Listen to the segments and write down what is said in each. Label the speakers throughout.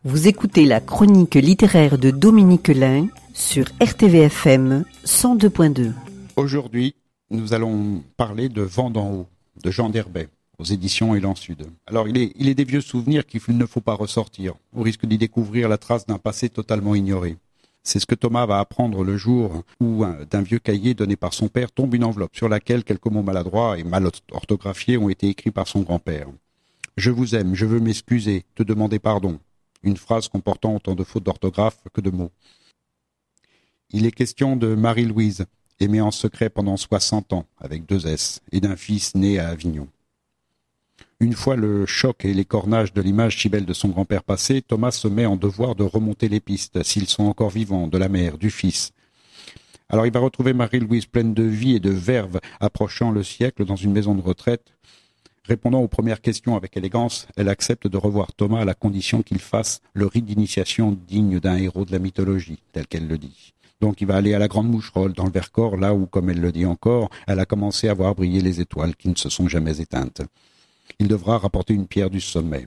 Speaker 1: Vous écoutez la chronique littéraire de Dominique Lin sur RTVFM 102.2.
Speaker 2: Aujourd'hui, nous allons parler de Vent d'en haut, de Jean d'Herbet, aux éditions Élan Sud. Alors, il est des vieux souvenirs qu'il ne faut pas ressortir, au risque d'y découvrir la trace d'un passé totalement ignoré. C'est ce que Thomas va apprendre le jour où d'un vieux cahier donné par son père tombe une enveloppe sur laquelle quelques mots maladroits et mal orthographiés ont été écrits par son grand-père. « Je vous aime, je veux m'excuser, te demander pardon ». Une phrase comportant autant de fautes d'orthographe que de mots. Il est question de Marie-Louise, aimée en secret pendant 60 ans, avec 2 S, et d'un fils né à Avignon. Une fois le choc et l'écornage de l'image si belle de son grand-père passé, Thomas se met en devoir de remonter les pistes, s'ils sont encore vivants, de la mère, du fils. Alors il va retrouver Marie-Louise pleine de vie et de verve, approchant le siècle dans une maison de retraite. Répondant aux premières questions avec élégance, elle accepte de revoir Thomas à la condition qu'il fasse le rite d'initiation digne d'un héros de la mythologie, tel qu'elle le dit. Donc il va aller à la Grande Moucherolle, dans le Vercors, là où, comme elle le dit encore, elle a commencé à voir briller les étoiles qui ne se sont jamais éteintes. Il devra rapporter une pierre du sommet.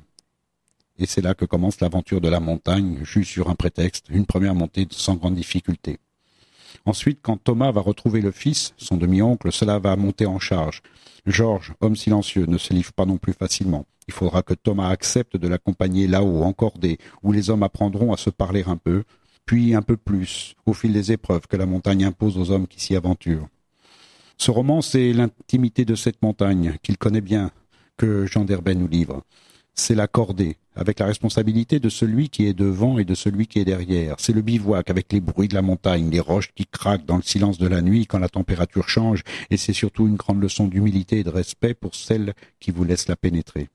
Speaker 2: Et c'est là que commence l'aventure de la montagne, juste sur un prétexte, une première montée sans grande difficulté. Ensuite, quand Thomas va retrouver le fils, son demi-oncle, cela va monter en charge. Georges, homme silencieux, ne se livre pas non plus facilement. Il faudra que Thomas accepte de l'accompagner là-haut, encordé, où les hommes apprendront à se parler un peu, puis un peu plus, au fil des épreuves que la montagne impose aux hommes qui s'y aventurent. Ce roman, c'est l'intimité de cette montagne, qu'il connaît bien, que Jean d'Herbet nous livre. C'est la cordée, avec la responsabilité de celui qui est devant et de celui qui est derrière. C'est le bivouac, avec les bruits de la montagne, les roches qui craquent dans le silence de la nuit quand la température change, et c'est surtout une grande leçon d'humilité et de respect pour celle qui vous laisse la pénétrer.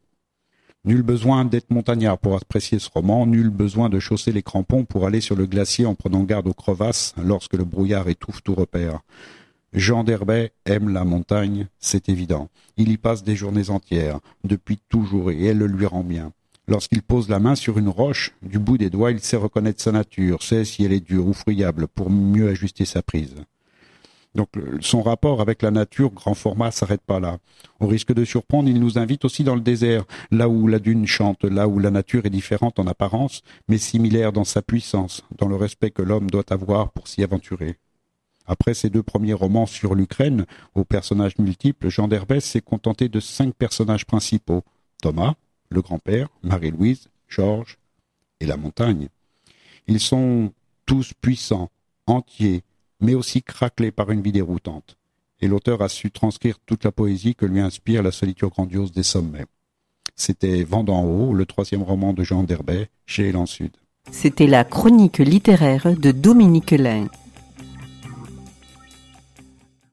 Speaker 2: Nul besoin d'être montagnard pour apprécier ce roman, nul besoin de chausser les crampons pour aller sur le glacier en prenant garde aux crevasses lorsque le brouillard étouffe tout repère. Jean d'Herbet aime la montagne, c'est évident. Il y passe des journées entières, depuis toujours, et elle le lui rend bien. Lorsqu'il pose la main sur une roche, du bout des doigts, il sait reconnaître sa nature, sait si elle est dure ou friable, pour mieux ajuster sa prise. Donc son rapport avec la nature, grand format, s'arrête pas là. Au risque de surprendre, il nous invite aussi dans le désert, là où la dune chante, là où la nature est différente en apparence, mais similaire dans sa puissance, dans le respect que l'homme doit avoir pour s'y aventurer. Après ses 2 premiers romans sur l'Ukraine, aux personnages multiples, Jean d'Herbet s'est contenté de 5 personnages principaux. Thomas, le grand-père, Marie-Louise, Georges et la montagne. Ils sont tous puissants, entiers, mais aussi craquelés par une vie déroutante. Et l'auteur a su transcrire toute la poésie que lui inspire la solitude grandiose des sommets. C'était Vent d'en haut, le 3e roman de Jean d'Herbet, chez Élan Sud.
Speaker 1: C'était la chronique littéraire de Dominique Lin.